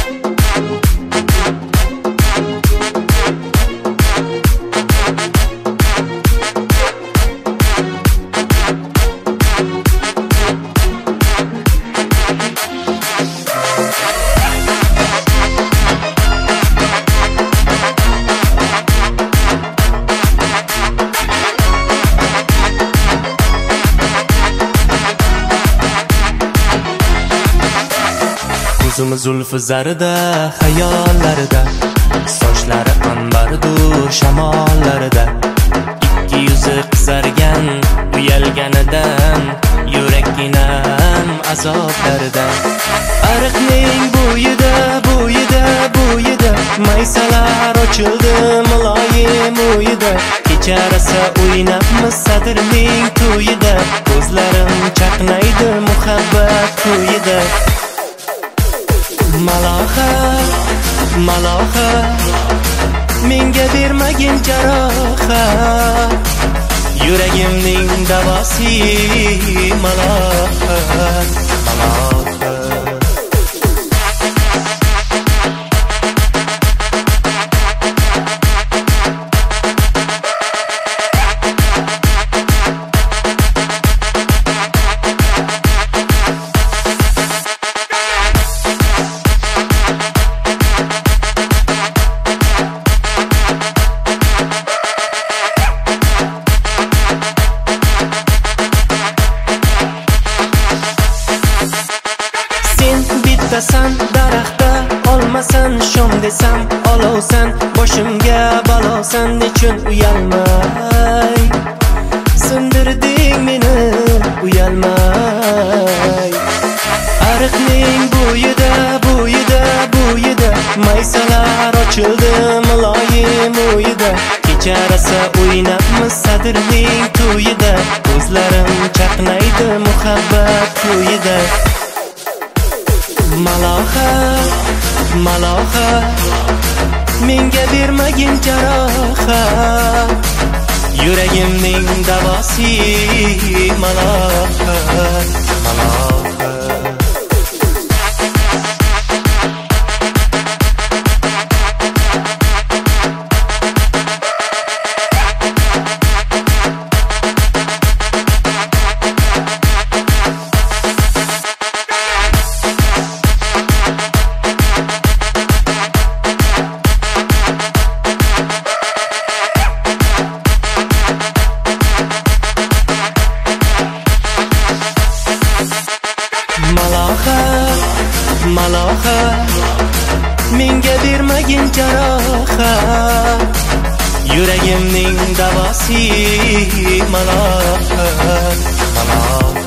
Ko'zimiz zulfi zarida, xayollarida, sochlari anbardu shamollarida, ikki yuzi qizargan uyalganidan, yurakginam azoblaridan. Ariqning bo'yida maysalar ochildi muloyim uyida, kecharasa o'ynabmiz sadrning to'yida, ko'zlarim chaqnaydi muhabbat to'yida. Maloha, menga bermagin jarohat, yuragimning davosi maloha. Bittasan daraxtda olmasan, shom desam olovsan, boshimga balosan, nechun uyalmay sindirding meni, uyalmay. Ariqning bo'yida maysalar ochildi muloyim uyida, kecharasa o'ynabmiz sadrning to'yida, ko'zlarim chaqnaydi muhabbat to'yida. Maloha, menga bermagin jarohat, yuragimning davosi maloha. Maloha, menga bermagin jarohat, yuragimning davosi maloha.